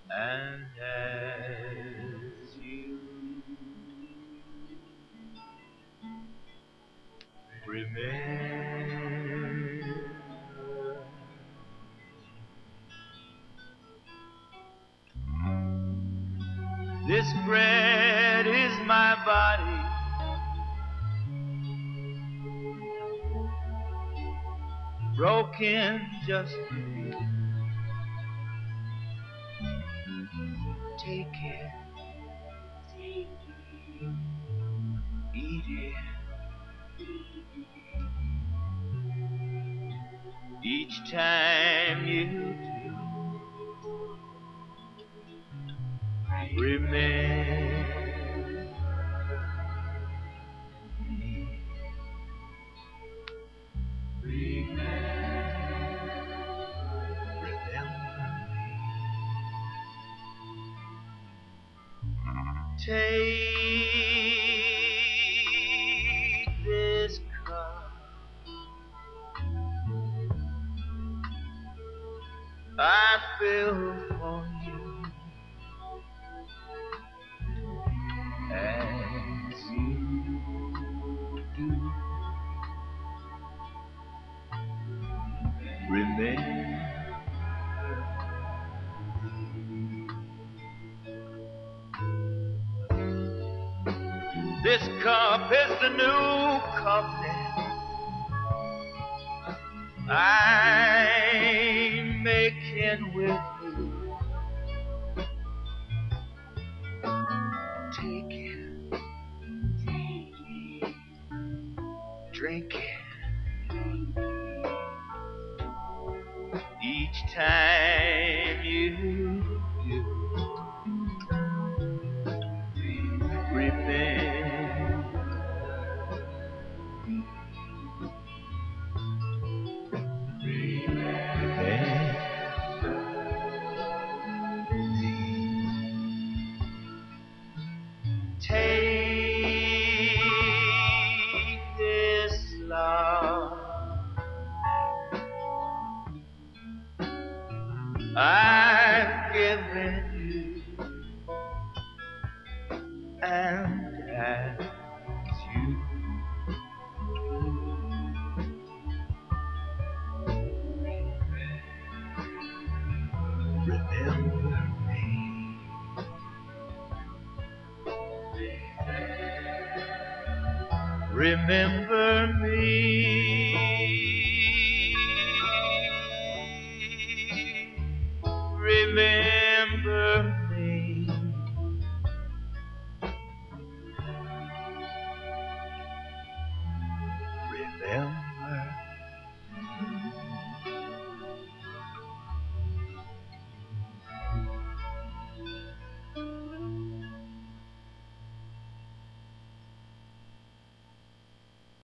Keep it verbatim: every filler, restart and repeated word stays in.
And as you remember, this bread is my body, broken just for you. Take it, eat it. Each time you do, remember me. Remember me. Take this cup, I fill for you, as you do. Remember. This cup is the new covenant I'm making with you. Take it, drink it. Each time you do, remember. Take this love I've given you, and as you remember me. Remember me.